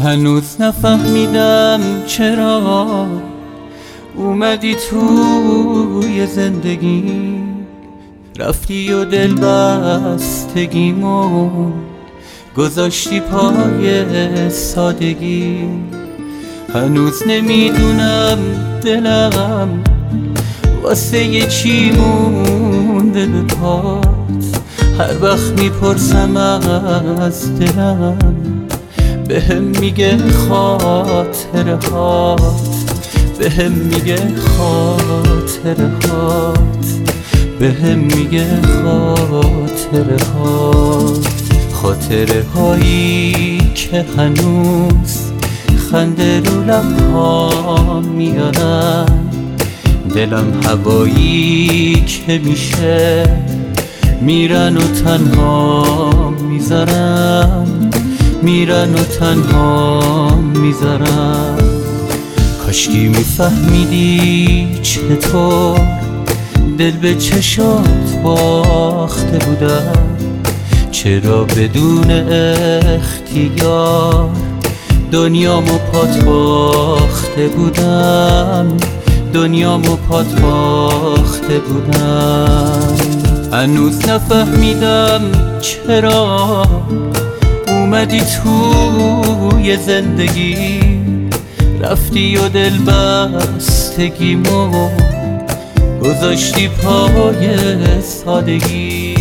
هنوز نفهمیدم چرا اومدی توی زندگی، رفتی و دل بستگیمو گذاشتی پای سادگی. هنوز نمیدونم دلم واسه یه چی مونده به پات. هر وقت میپرسم از دلم بهم میگه خاطره هات، بهم میگه خاطره هات، بهم میگه خاطره هات. خاطره هایی که هنوز خنده رو لبها میارن، دلم هوایی که میشه میرن و تنها میذارن، میرن و تنها میذارن. کاشکی میفهمیدی چطور دل به چشات باخته بودم، چرا بدون اختیار دنیامو پات باخته بودم، دنیامو پات باخته بودم. هنوز نفهمیدم چرا اومدی توی زندگی، رفتی و دل بستگیمو گذاشتی پای سادگی.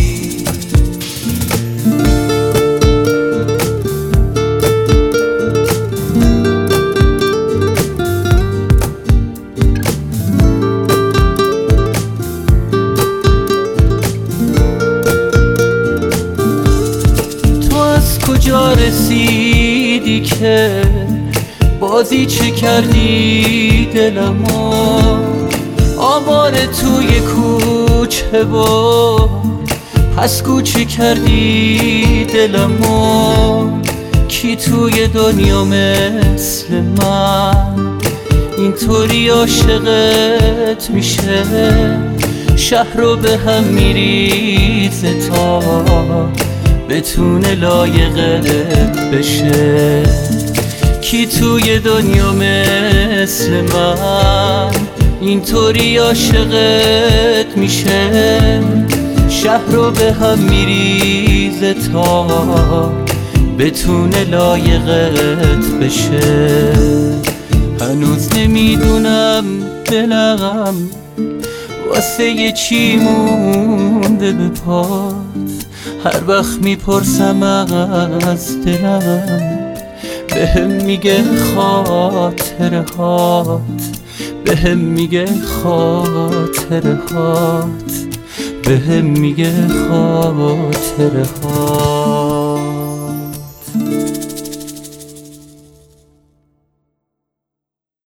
کجا رسیدی که بازی چه کردی دلمو آواره توی کوچه و پس کوچه کردی دلمو. کی توی دنیا مثل من اینطوری عاشقت میشه، شهر رو به هم میریزه تا بتونه لایقت بشه. کی توی دنیا مثل من اینطوری عاشقت میشه، شهر رو به هم میریزه تا بتونه لایقت بشه. هنوز نمیدونم دلم واسه یه چی مونده به پات. هر وقت میپرسم از دلم بهم میگه خاطره هات، بهم میگه خاطره هات، بهم میگه خاطره هات.